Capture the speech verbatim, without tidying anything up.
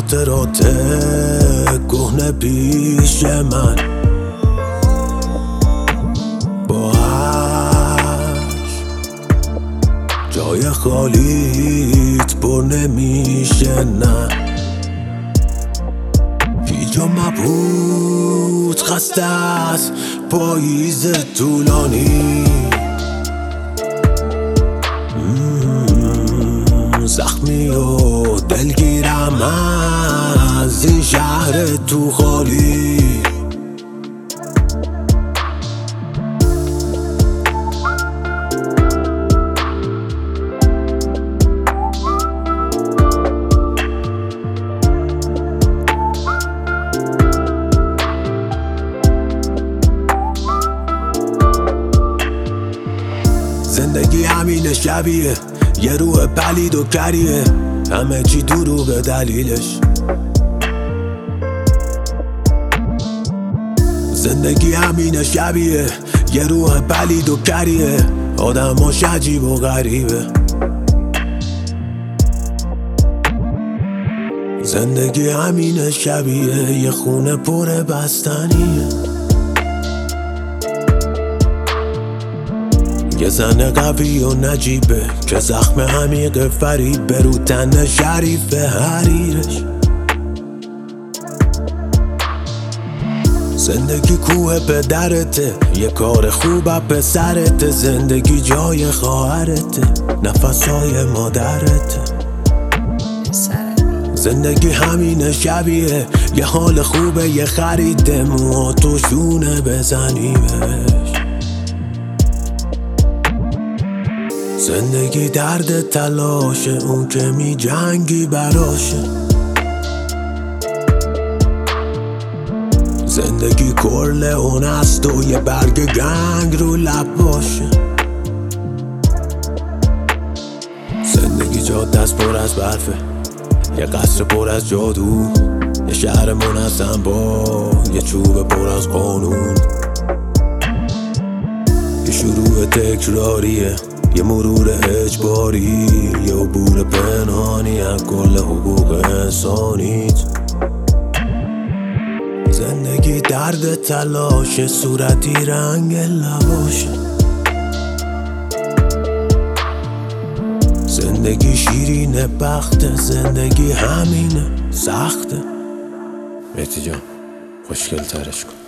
خاطرات کهنه پیش من با جای خالیت پر نمیشه نه هیچ مبهوت خسته است پاییز طولانی زخمی و دلگیرم از این شهر تو خالی زندگی همین شبیه یه روح پلید و کریه همه چی دروغه دلیلش زندگی همین شبیه یه روح پلید و کریه آدماش عجیب و غریبه زندگی همین شبیه یه خونه پر بستنیه یه زن قوی و نجیبه که زخم عمیق فریبه رو تن شریف حریرش زندگی کوه پدرته یه کار خوبه پسرته زندگی جای خواهرته نفسهای مادرته زندگی همین شبیه یه حال خوبه یه خریده موها تو شونه بزنیمش زندگی درد تلاشه اون که می جنگی براشه زندگی کرله اون است و یه برگ گنگ رو لب باشه زندگی جاده است پر از برفه یه قصر پر از جادو یه شهر منظم با یه چوب پر از قانون یه شروع تکراریه یه مرور اجباری یه عبور پنهانی از کل حقوق انسانیت زندگی درد تلاشه صورتی رنگ لباشه زندگی شیرین بخته زندگی همینه سخته مهدی جان خوشگل ترش کن